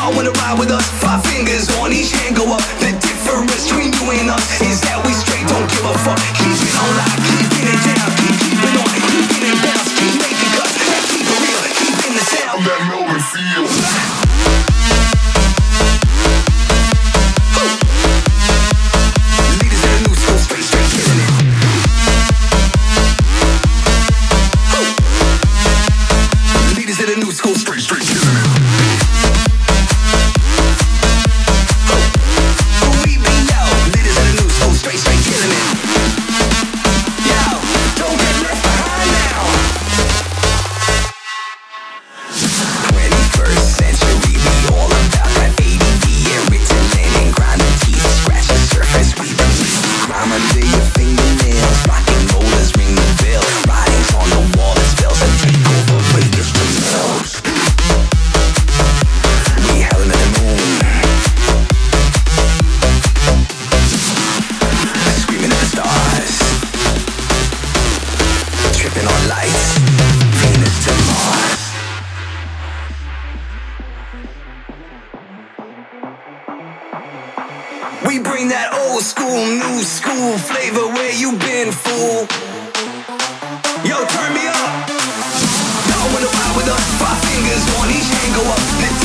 Y'all wanna ride with us? 5 fingers on each hand go up. The difference between you and us is that we straight don't give a fuck. Keep it on lock, keep it down, keep it on, keep it bounce, keep making cuts, keep it real, keep in the sound that know and feel. Leaders in the new school, straight killing it. Leaders in the new school, straight killing it. We bring that old school, new school flavor. Where you been, fool? Yo, turn me up. Y'all wanna ride with us? 5 fingers on each hand go up.